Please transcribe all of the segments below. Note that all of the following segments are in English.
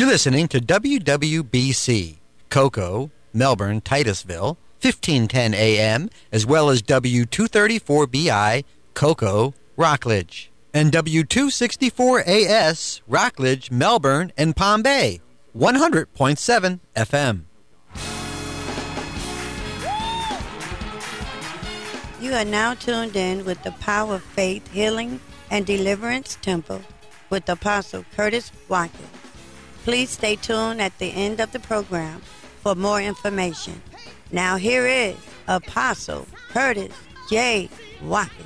You're listening to WWBC, Cocoa, Melbourne, Titusville, 1510 AM, as well as W234BI, Cocoa, Rockledge, and W264AS, Rockledge, Melbourne, and Palm Bay, 100.7 FM. You are now tuned in with the Power of Faith Healing and Deliverance Temple with Apostle Curtis Watkins. Please stay tuned at the end of the program for more information. Now here is Apostle Curtis J. Watkins.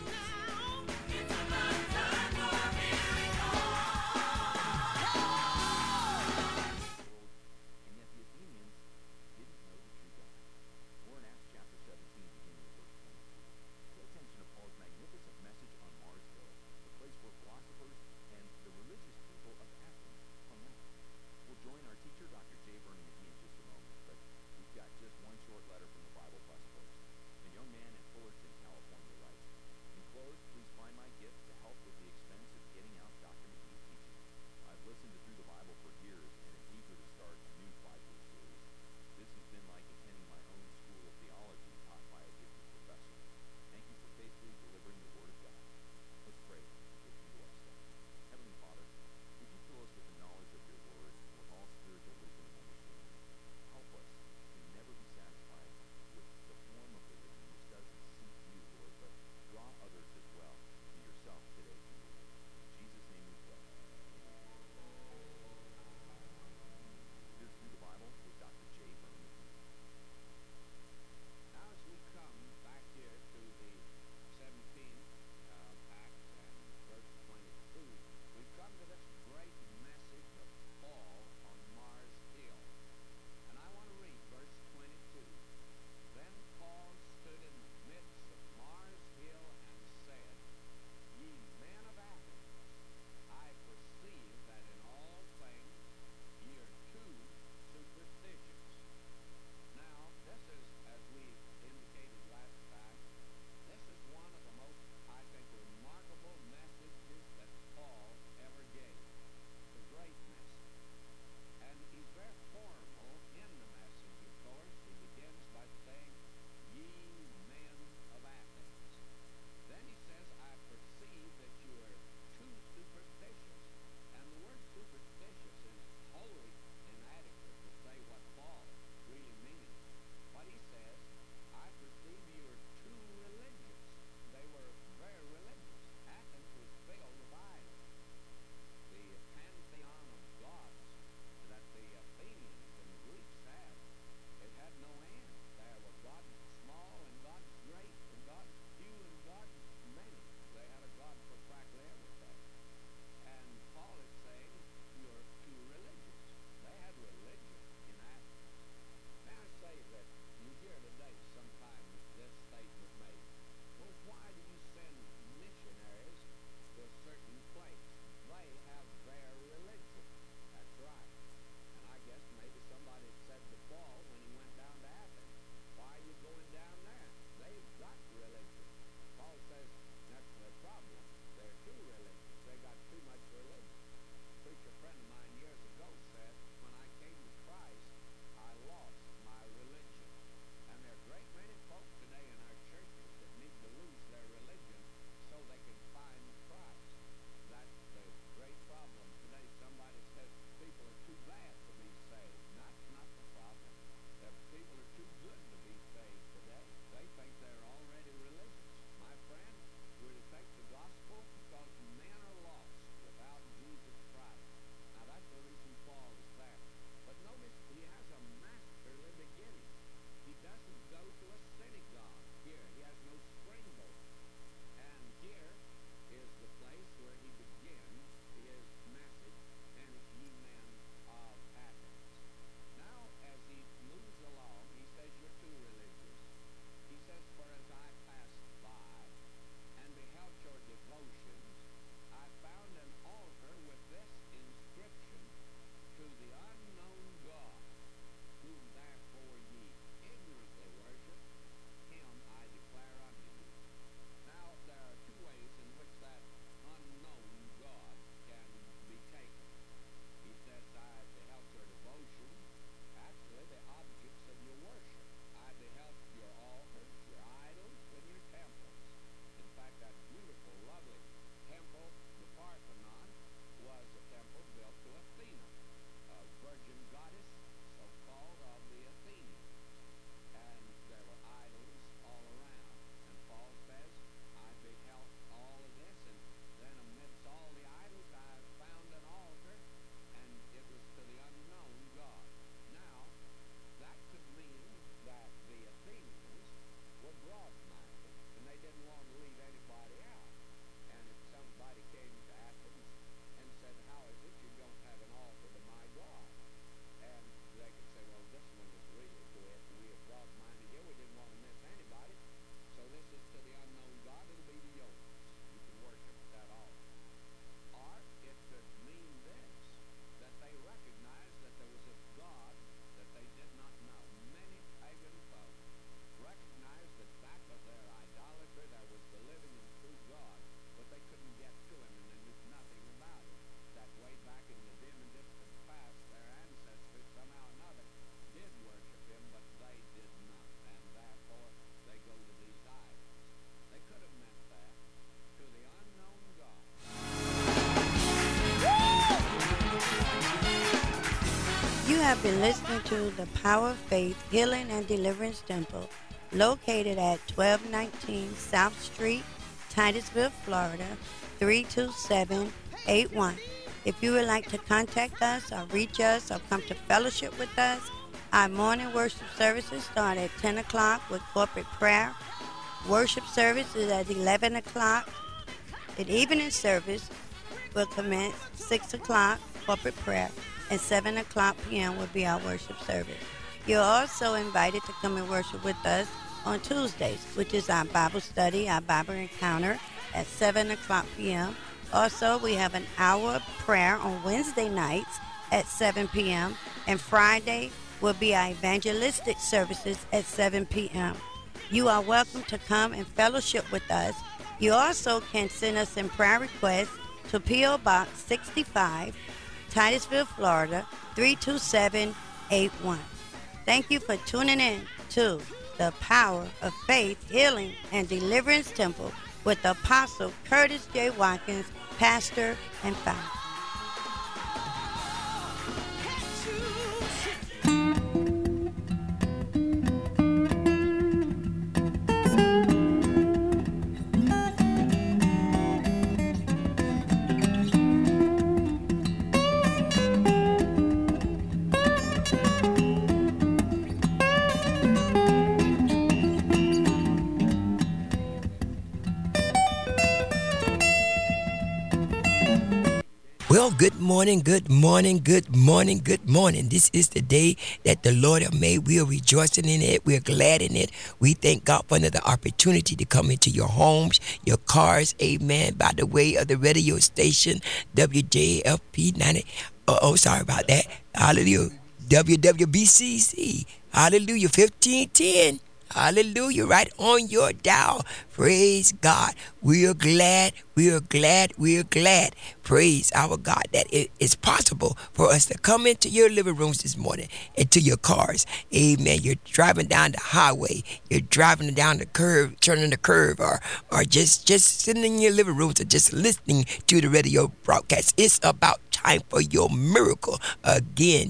You have been listening to the Power of Faith Healing and Deliverance Temple, located at 1219 South Street, Titusville, Florida, 32781. If you would like to contact us or reach us or come to fellowship with us, our morning worship services start at 10 o'clock with corporate prayer. Worship service is at 11 o'clock. The evening service will commence 6 o'clock, corporate prayer, and 7 o'clock p.m. will be our worship service. You're also invited to come and worship with us on Tuesdays, which is our Bible study, our Bible encounter at 7 o'clock p.m. Also, we have an hour of prayer on Wednesday nights at 7 p.m. and Friday will be our evangelistic services at 7 p.m. You are welcome to come and fellowship with us. You also can send us in prayer requests to P.O. Box 65, Titusville, Florida, 32781. Thank you for tuning in to the Power of Faith, Healing, and Deliverance Temple with Apostle Curtis J. Watkins, pastor and founder. Well, good morning, good morning, good morning, good morning. This is the day that the Lord have made. We are rejoicing in it. We are glad in it. We thank God for another opportunity to come into your homes, your cars, amen, by the way of the radio station, WJFP 90. Sorry about that. Hallelujah. WWBCC. Hallelujah. 1510. Hallelujah, right on your dial. Praise God. We are glad, we are glad, we are glad. Praise our God that it is possible for us to come into your living rooms this morning, into your cars. Amen. You're driving down the highway, you're driving down the curve, turning the curve, or just sitting in your living rooms or just listening to the radio broadcast. It's about time for your miracle. Again,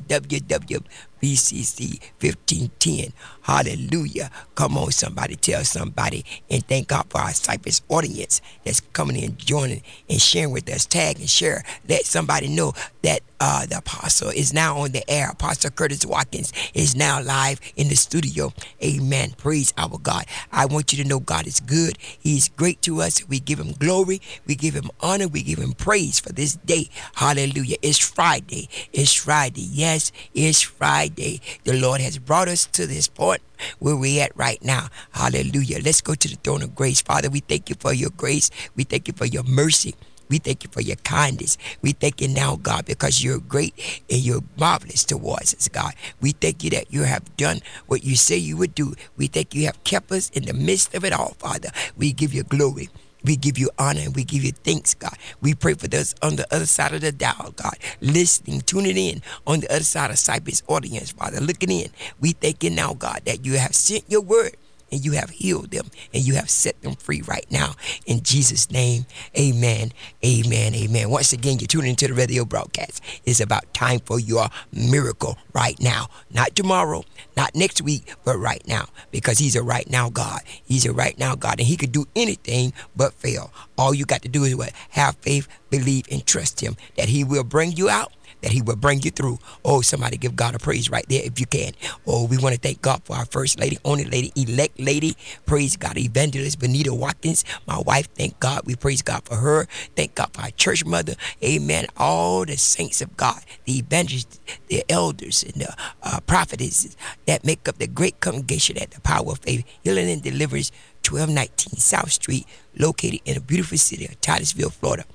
WWBCC 1510. Hallelujah. Come on, somebody, tell somebody, and thank God for our Cypress audience that's coming in, joining, and sharing with us. Tag and share. Let somebody know that the apostle is now on the air. Apostle Curtis Watkins is now live in the studio. Amen. Praise our God. I want you to know God is good. He's great to us. We give him glory. We give him honor. We give him praise for this day. Hallelujah. It's Friday. It's Friday. Yes, it's Friday. The Lord has brought us to this point where we at right now. Hallelujah. Let's go to the throne of grace. Father, we thank you for your grace. We thank you for your mercy. We thank you for your kindness. We thank you now, God, because you're great and you're marvelous towards us, God. We thank you that you have done what you say you would do. We thank you have kept us in the midst of it all, Father. We give you glory. We give you honor and we give you thanks, God. We pray for those on the other side of the dial, God, listening, tuning in on the other side of Cypress audience, Father, looking in. We thank you now, God, that you have sent your word and you have healed them and you have set them free right now. In Jesus' name, amen, amen, amen. Once again, you're tuning into the radio broadcast. It's about time for your miracle right now. Not tomorrow, not next week, but right now. Because he's a right now God. He's a right now God. And he could do anything but fail. All you got to do is what? Have faith, believe, and trust him that he will bring you out, that he will bring you through. Oh, somebody give God a praise right there if you can. Oh, we want to thank God for our first lady, only lady, elect lady. Praise God, Evangelist Benita Watkins, my wife. Thank God. We praise God for her. Thank God for our church mother. Amen. All the saints of God, the evangelists, the elders, and the prophetesses that make up the great congregation at the Power of Faith, Healing and Deliverance, 1219 South Street, located in the beautiful city of Titusville, Florida.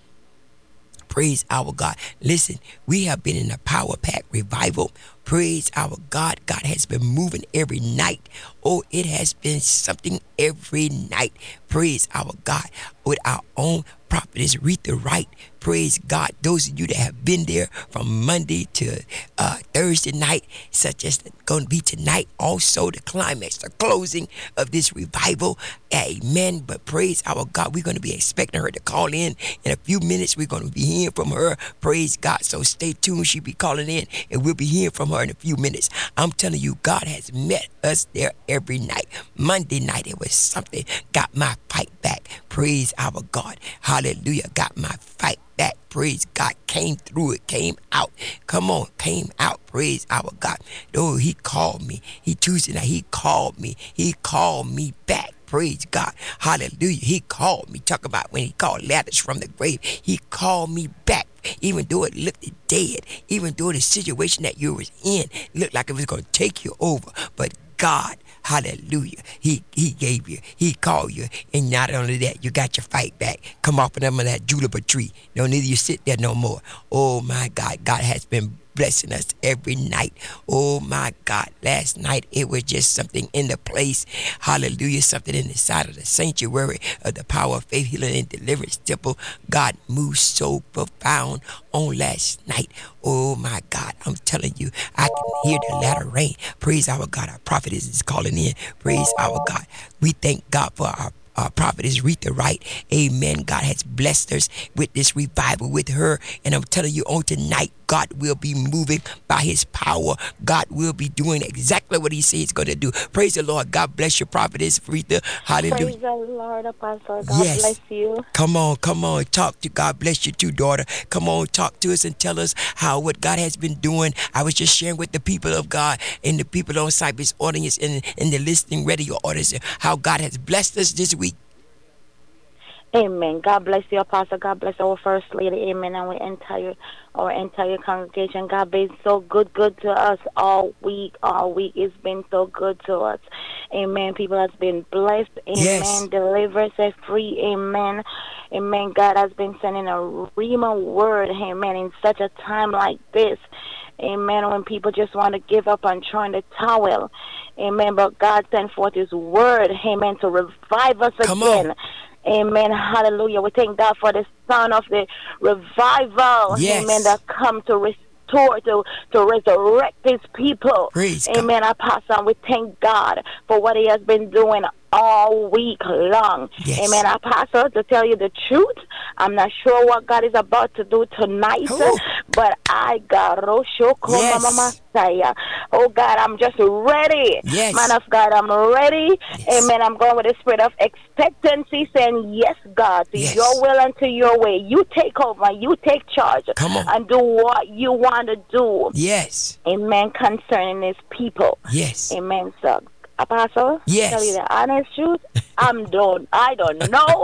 Praise our God. Listen, we have been in a power pack revival. Praise our God. God has been moving every night. Oh, it has been something every night. Praise our God. With our own prophetess Rita Wright. Praise God. Those of you that have been there from Monday to Thursday night, such as going to be tonight. Also the climax, the closing of this revival. Amen. But praise our God. We're going to be expecting her to call in a few minutes. We're going to be hearing from her. Praise God. So stay tuned. She'll be calling in and we'll be hearing from her in a few minutes. I'm telling you, God has met us there every night. Monday night, it was something. Got my fight back. Praise our God. Hallelujah. Got my fight back. Praise God. Came through it. Came out. Come on. Came out. Praise our God. Oh, he called me. Tuesday night, he called me. He called me back. Praise God. Hallelujah. He called me. Talk about when he called Lazarus from the grave. He called me back. Even though it looked dead. Even though the situation that you was in looked like it was going to take you over. But God, hallelujah, he gave you, he called you, and not only that, you got your fight back. Come off of them of that juniper tree. Don't need you sit there no more. Oh my God, God has been blessing us every night. Oh my God, last night it was just something in the place. Hallelujah, something in the side of the sanctuary of the Power of Faith Healing and Deliverance Temple. God moved so profound on last night. Oh my God, I'm telling you, I can hear the latter rain. Praise our God. Our prophetess is calling in. Praise our God. We thank God for our prophetess Rita Wright. Amen. God has blessed us with this revival with her. And I'm telling you, on tonight, God will be moving by his power. God will be doing exactly what he says he's going to do. Praise the Lord. God bless you, prophetess Rita. Hallelujah. Praise the Lord, Apostle. God bless Yes. you. Come on. Talk to God. Bless you too, daughter. Come on, talk to us and tell us how what God has been doing. I was just sharing with the people of God and the people on Cypress audience and in the listening radio audience how God has blessed us this week. Amen. God bless you, Apostle. God bless our First Lady. Amen. And our entire congregation. God been so good to us all week. All week it's been so good to us. Amen. People has been blessed. Yes. Amen. Delivered, set free. Amen. Amen. God has been sending a Rhema word. Amen. In such a time like this. Amen. When people just want to give up and throw in the towel. Amen. But God sent forth his word. Amen. To revive us Come on. again. Amen. Hallelujah. We thank God for the sound of the revival. Amen. Yes. That come to restore, to resurrect his people. Praise God. Amen. Apostle, we thank God for what he has been doing all week long. Yes. Amen. Apostle, to tell you the truth, I'm not sure what God is about to do tonight, Oh. but I got Roshoko Mama Yes. Messiah. Oh God, I'm just ready. Man Yes. of God, I'm ready. Yes. Amen. I'm going with the spirit of expectancy, saying, yes, God, to your Yes. will and to your way. You take over, you take charge, Come on. and do what you want to do. Yes. Amen. Concerning his people. Yes. Amen. So, Apostle, tell you Yes. the honest truth, I'm done. I don't know.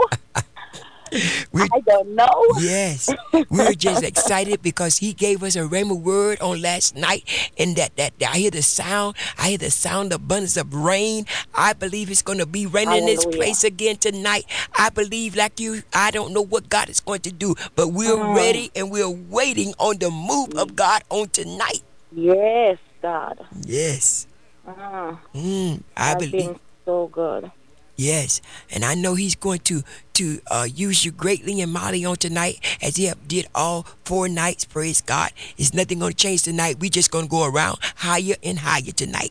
We I don't know. Yes, we're just excited because he gave us a rhema word on last night, and that I hear the sound. I hear the sound, abundance of rain. I believe it's going to be raining in this Hallelujah. place again tonight. I believe, like you, I don't know what God is going to do, but we're Mm. ready and we're waiting on the move of God on tonight. Yes, God. Yes, Mm. I Has believe. been so good. Yes, and I know he's going to use you greatly and mighty on tonight as he have did all 4 nights. Praise God. It's nothing going to change tonight. We just going to go around higher and higher tonight.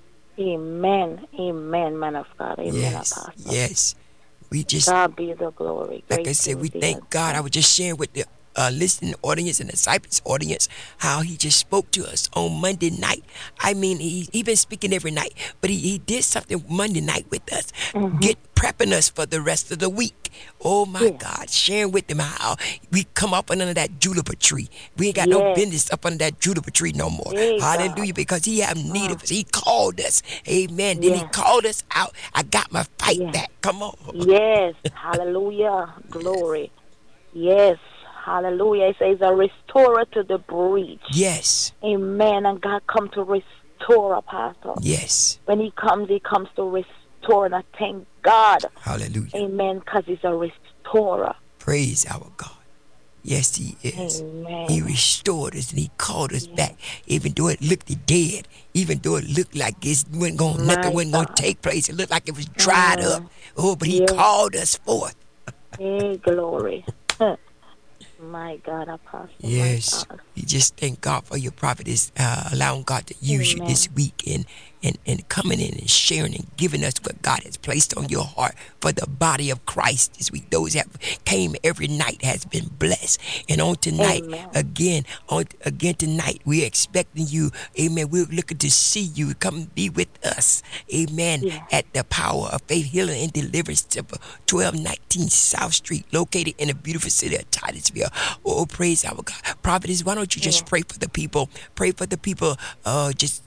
Amen. Amen, man of God. Amen, Yes, Apostle. yes. We just, God be the glory. like I Great said, things we he has thank God. I done. was just sharing with the listening audience and the Cypress audience how he just spoke to us on Monday night. I mean, he been speaking every night, but he did something Monday night with us, Mm-hmm. prepping us for the rest of the week. Oh my Yes. God, sharing with them how we come up under that juniper tree. We ain't got no Yes. business up under that juniper tree no more. Hey, God. Hallelujah, because he have need Mm. of us. He called us. Amen. Then he Yes. called us out. I got my fight Yes. back. Come on. Yes. Hallelujah. Yes. Glory. Yes. Hallelujah. It says a restorer to the breach. Yes. Amen. And God come to restore, Apostle. Yes. When he comes to restore. And I thank God. Hallelujah. Amen. Because he's a restorer. Praise our God. Yes, he is. He Amen. restored us and he called us Yes. back, even though it looked dead, even though it looked like nothing My wasn't going to God. take place. It looked like it was dried up. Mm. Oh, but he Yes. called us forth. Hey, glory. My God, Apostle. My Yes. God. We just thank God for your prophetess, allowing God to use you this week and coming in and sharing and giving us what God has placed on your heart for the body of Christ this week. Those that came every night has been blessed. And on tonight, again tonight, we're expecting you. Amen. We're looking to see you come be with us. Amen. At the Power of Faith Healing and Deliverance Temple, 1219 South Street, located in the beautiful city of Titusville. Oh, praise our God. Prophetess, why don't you just pray for the people? Pray for the people. Just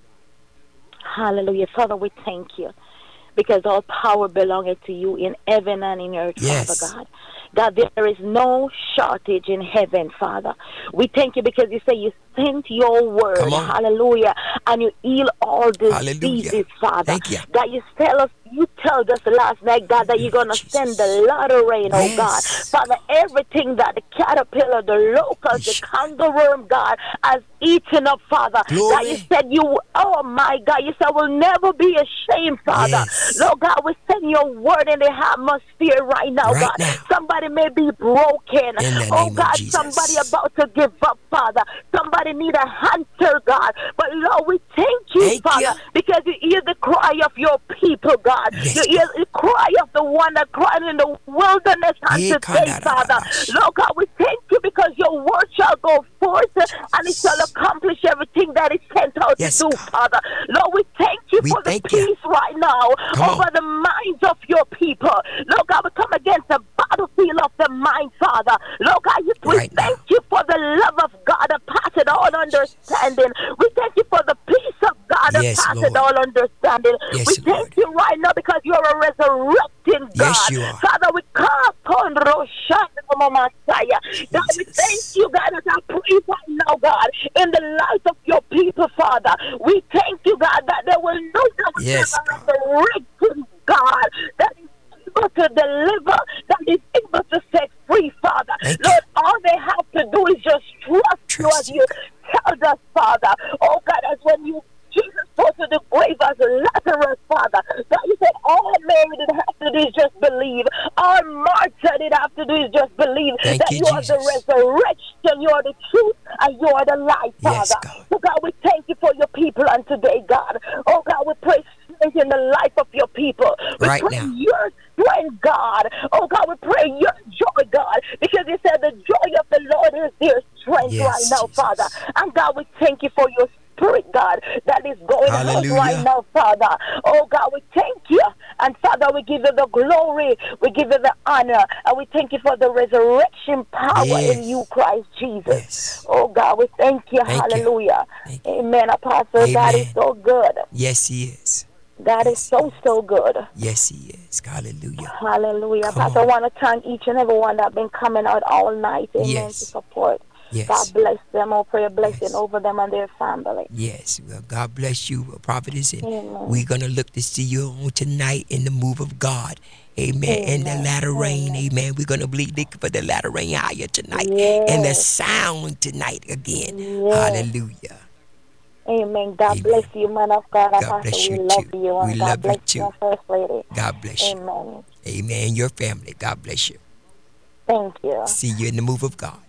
Hallelujah. Father, we thank you because all power belongeth to you in heaven and in earth, Father God. God, there is no shortage in heaven, Father. We thank you because you say you sent your word, hallelujah, and you heal all diseases, Father. Thank you. God, you told us last night, God, that you're going to send the latter rain, oh God. Father, everything that the caterpillar, the locust, the kangaroo, God, has eaten up, Father. God, you said oh my God, you said we'll never be ashamed, Father. Lord God, we send your word in the atmosphere right now, God. Somebody may be broken. Oh God, somebody about to give up, Father. Somebody need a answer, God. But Lord, we thank you, Father, because you hear the cry of your people, God. You hear the cry of the one that cried in the wilderness on today, Father. Lord God, we thank you because your word shall go forth and it shall accomplish everything that is sent out to do, Father. Lord, we thank you for the peace right now over the minds of your people. Lord God, we come against the battlefield of the mind, Father. Lord God, we thank you for the love of God that passes all understanding. We thank you for the peace of God that passes all understanding. We thank you right now because you're a resurrecting God. Yes, you are. Father, we come on Roshana Messiah. God, we thank you, God, as I pray right now, God, in the life of your people, Father. We thank you, God, that there will know that we have a resurrecting God that is able to deliver, that is able to set free, Father. Lord, all they have to do is just trust you as you told us, Father. Oh God, as when Jesus go to the grave as Lazarus, Father. God, you said all Mary did have to do is just believe. All Martha did have to do is just believe that you are the resurrection, you are the truth, and you are the life, Father. So God, we thank you for your people on today, God. Oh God, we pray strength in the life of your people. We pray your strength, God. Oh God, we pray your joy, God, because you said the joy of the Lord is their strength right now, Father. And God, we thank you for your Spirit, God, that is going out right now, Father. Oh God, we thank you. And Father, we give you the glory, we give you the honor, and we thank you for the resurrection power in you, Christ Jesus. Oh God, we thank you. Hallelujah. Amen. Apostle, God is so good. Yes, he is. God is so good. Yes, he is. Hallelujah. Hallelujah. Pastor, I want to thank each and every one that have been coming out all night, amen, to support. God bless them. Oh, pray a blessing over them and their family. Yes. Well, God bless you, prophetess. And we're going to look to see you on tonight in the move of God. Amen. And the latter rain. Amen. We're going to be looking for the latter rain higher tonight. And the sound tonight again. Hallelujah. Amen. God bless you, man of God. God bless you, we love too. you. We love you, too. First lady. God bless you. Amen. Amen. Your family. God bless you. Thank you. See you in the move of God.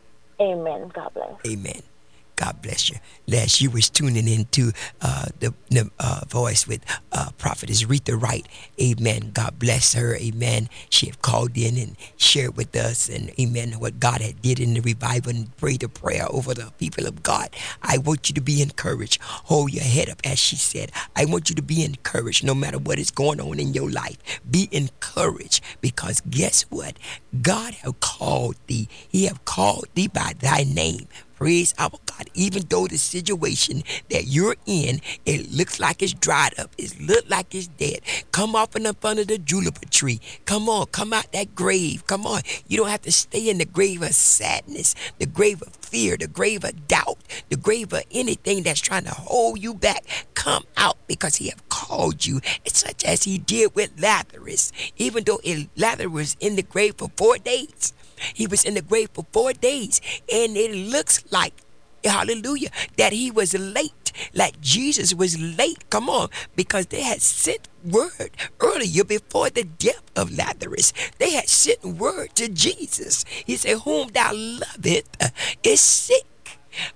Amen. God bless. Amen. God bless you. Last you was tuning into the voice with prophetess Rita Wright. Amen. God bless her. Amen. She have called in and shared with us, and amen, what God had did in the revival and prayed a prayer over the people of God. I want you to be encouraged. Hold your head up, as she said. I want you to be encouraged no matter what is going on in your life. Be encouraged, because guess what? God have called thee. He have called thee by thy name. Praise our God. Even though the situation that you're in, it looks like it's dried up. It looks like it's dead. Come off and up under the juniper tree. Come on, come out that grave. Come on. You don't have to stay in the grave of sadness, the grave of fear, the grave of doubt, the grave of anything that's trying to hold you back. Come out, because he have called you. It's such as he did with Lazarus. Even though Lazarus was in the grave for 4 days. He was in the grave for 4 days, and it looks like, hallelujah, that he was late, like Jesus was late. Come on, because they had sent word earlier before the death of Lazarus. They had sent word to Jesus. He said, whom thou lovest is sick.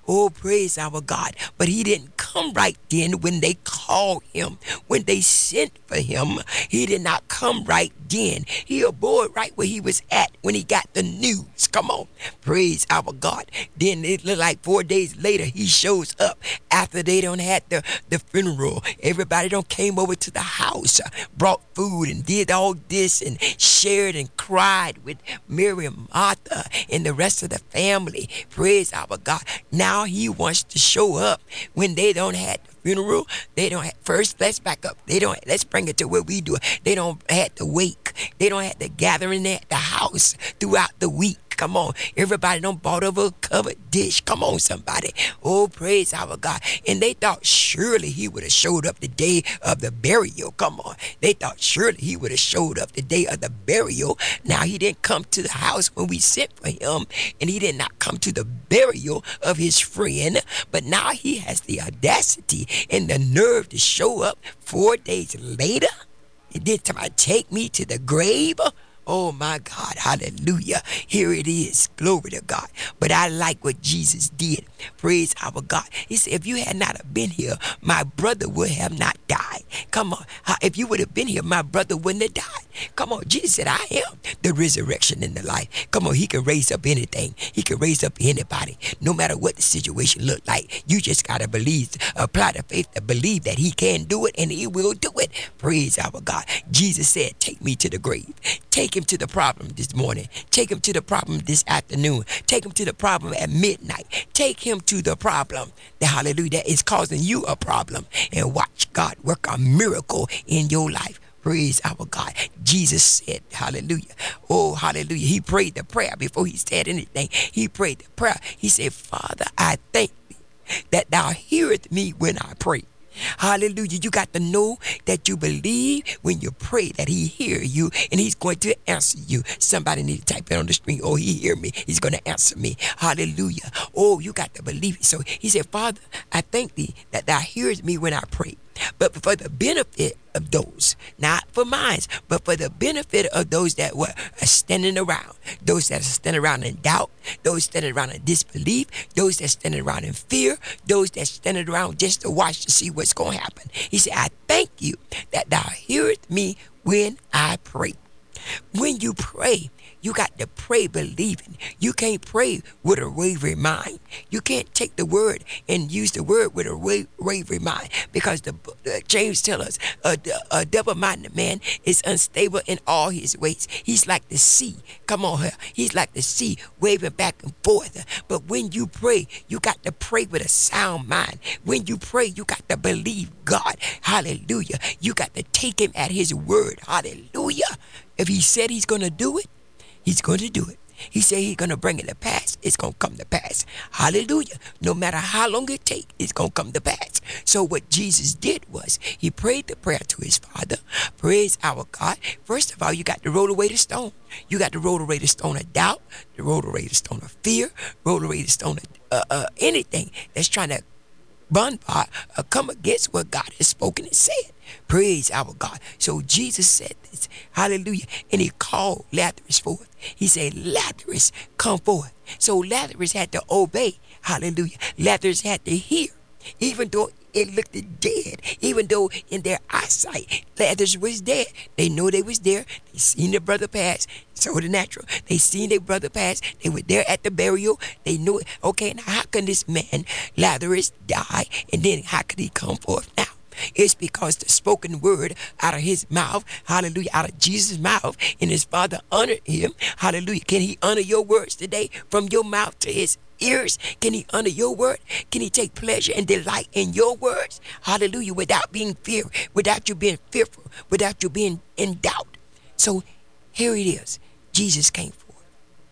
Oh, praise our God. But he didn't come right then when they called him, when they sent for him. He did not come right then. He abode right where he was at when he got the news. Come on. Praise our God. Then it looked like 4 days later he shows up after they don't had the funeral. Everybody don't came over to the house, brought food and did all this and shared and cried with Mary and Martha and the rest of the family. Praise our God. Now he wants to show up when they don't have the funeral. They don't have, first, let's back up. Let's bring it to where we do it. They don't have to wake. They don't have to gathering at the house throughout the week. Come on. Everybody don't bought over a covered dish. Come on, somebody. Oh, praise our God. And they thought surely he would have showed up the day of the burial. Come on. They thought surely he would have showed up the day of the burial. Now, he didn't come to the house when we sent for him, and he did not come to the burial of his friend. But now he has the audacity and the nerve to show up 4 days later. And then somebody take me to the grave. Oh my God, hallelujah. Here it is. Glory to God. But I like what Jesus did. Praise our God. He said, if you had not have been here, my brother would have not died. Come on. If you would have been here, my brother wouldn't have died. Come on. Jesus said, I am the resurrection and the life. Come on. He can raise up anything. He can raise up anybody. No matter what the situation look like. You just got to believe, apply the faith to believe that he can do it and he will do it. Praise our God. Jesus said, take me to the grave. Take him to the problem this morning. Take him to the problem this afternoon. Take him to the problem at midnight. Take him to the problem, the hallelujah, that is causing you a problem. And watch God work a miracle in your life. Praise our God. Jesus said, hallelujah. Oh, hallelujah. He prayed the prayer before he said anything. He prayed the prayer. He said, Father, I thank thee that thou hearest me when I pray. Hallelujah. You got to know that you believe when you pray that he hear you and he's going to answer you. Somebody need to type it on the screen. Oh, he hear me. He's going to answer me. Hallelujah. Oh, you got to believe it. So he said, Father, I thank thee that thou hearest me when I pray. But for the benefit of those, not for mine, but for the benefit of those that were standing around, those that are standing around in doubt, those standing around in disbelief, those that standing around in fear, those that standing around just to watch to see what's going to happen. He said, I thank you that thou hearest me when I pray. When you pray, you got to pray believing. You can't pray with a wavering mind. You can't take the word and use the word with a wavering mind, because the James tells us a double-minded man is unstable in all his ways. He's like the sea. Come on here. He's like the sea waving back and forth. But when you pray, you got to pray with a sound mind. When you pray, you got to believe God. Hallelujah. You got to take him at his word. Hallelujah. If he said he's going to do it, he's going to do it. He said he's going to bring it to pass. It's going to come to pass. Hallelujah. No matter how long it takes, it's going to come to pass. So what Jesus did was he prayed the prayer to his Father. Praise our God. First of all, you got to roll away the stone. You got to roll away the stone of doubt, to roll away the stone of fear, roll away the stone of anything that's trying to bombard or come against what God has spoken and said. Praise our God. So Jesus said this. Hallelujah. And he called Lazarus forth. He said, Lazarus, come forth. So Lazarus had to obey. Hallelujah. Lazarus had to hear. Even though it looked dead, even though in their eyesight Lazarus was dead, they know they was there. They seen their brother pass. So the natural, they seen their brother pass. They were there at the burial. They knew it. Okay, now how can this man Lazarus die, and then how could he come forth now? It's because the spoken word out of his mouth, hallelujah, out of Jesus' mouth, and his Father honored him. Hallelujah. Can he honor your words today from your mouth to his ears? Can he honor your word? Can he take pleasure and delight in your words? Hallelujah. Without being fear, without you being fearful, without you being in doubt. So here it is. Jesus came forth.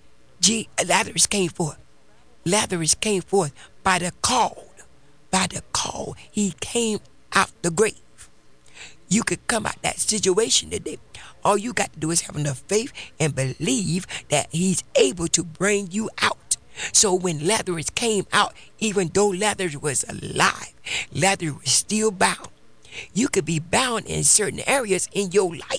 Lazarus came forth. Lazarus came forth by the call. By the call. He came out the grave. You could come out that situation today. All you got to do is have enough faith and believe that he's able to bring you out. So when Lazarus came out, even though Lazarus was alive, Lazarus was still bound. You could be bound in certain areas in your life.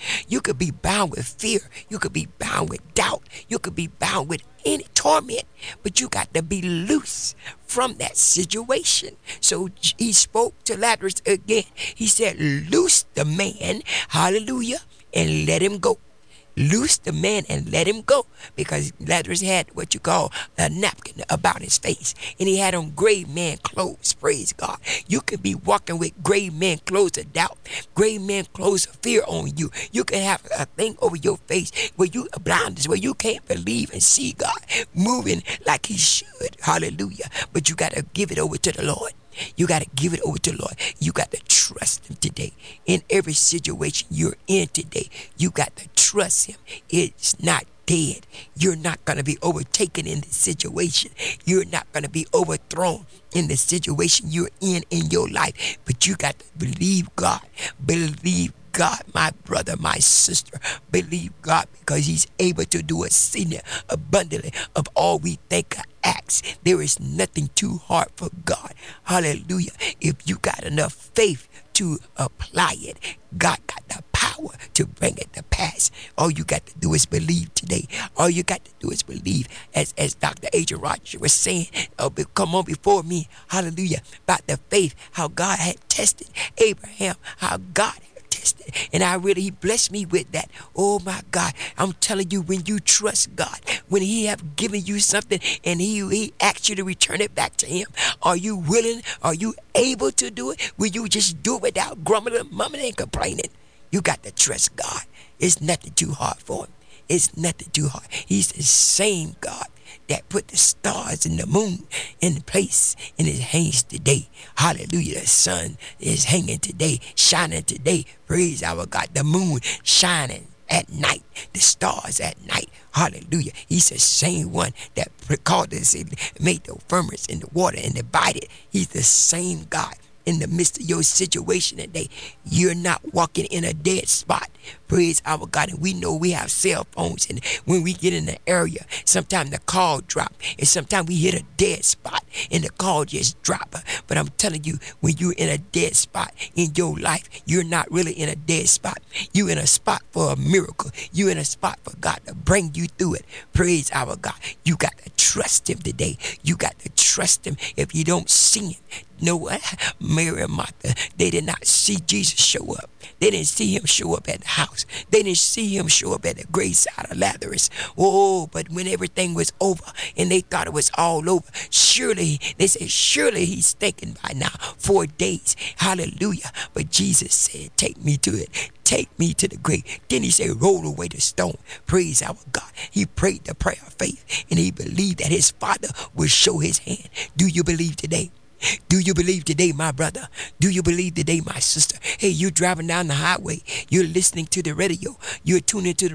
You could be bound with fear. You could be bound with doubt. You could be bound with any torment, but you got to be loose from that situation. So he spoke to Lazarus again. He said, loose the man, hallelujah, and let him go. Loose the man and let him go, because Lazarus had what you call a napkin about his face, and he had on grave man clothes. Praise God. You could be walking with grave man clothes of doubt, grave man clothes of fear on you. You can have a thing over your face where you are blindness, where you can't believe and see God moving like he should. Hallelujah. But you got to give it over to the Lord. You got to give it over to the Lord. You got to trust him today. In every situation you're in today, you got to trust him. It's not dead. You're not going to be overtaken in this situation. You're not going to be overthrown in the situation you're in your life. But you got to believe God. Believe God, my brother, my sister. Believe God, because he's able to do exceeding abundantly of all we think or ask. There is nothing too hard for God. Hallelujah. If you got enough faith to apply it, God got the power to bring it to pass. All you got to do is believe today. All you got to do is believe, as Dr. Adrian Rogers was saying, come on before me, hallelujah, about the faith, how God had tested Abraham, how God had tested, and he blessed me with that. Oh my God, I'm telling you, when you trust God, when he have given you something and he asks you to return it back to him, are you willing? Are you able to do it? Will you just do it without grumbling, mumbling, and complaining? You got to trust God. It's nothing too hard for him. It's nothing too hard. He's the same God that put the stars and the moon in place in his hands today. Hallelujah. The sun is hanging today, shining today. Praise our God. The moon shining at night, the stars at night. Hallelujah. He's the same one that called us and made the firmament in the water and divided. He's the same God. In the midst of your situation today, you're not walking in a dead spot. Praise our God. And we know we have cell phones, and when we get in the area, sometimes the call drop, and sometimes we hit a dead spot and the call just drop. But I'm telling you, when you're in a dead spot in your life, you're not really in a dead spot. You're in a spot for a miracle. You're in a spot for God to bring you through it. Praise our God. You got to trust him today. You got to trust him. If you don't see him, you know what? Mary and Martha, they did not see Jesus show up. They didn't see him show up at the house. They didn't see him show up at the graveside of Lazarus. Oh, but when everything was over and they thought it was all over, surely, they said, surely he's thinking by now 4 days. Hallelujah. But Jesus said, take me to it. Take me to the grave. Then he said, roll away the stone. Praise our God. He prayed the prayer of faith, and he believed that his Father would show his hand. Do you believe today? Do you believe today, my brother? Do you believe today, my sister? Hey, you're driving down the highway. You're listening to the radio. You're tuning to the